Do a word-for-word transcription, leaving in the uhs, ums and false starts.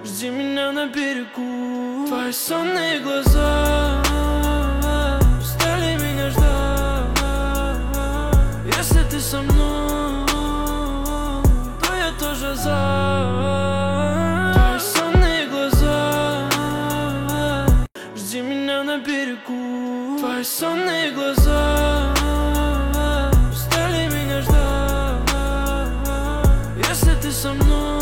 Жди меня на берегу. Твои сонные глаза стали меня ждать. Если ты со мной, то я тоже за. Твои сонные глаза, жди меня на берегу. Твои сонные глаза стали меня ждать. Если ты со мной,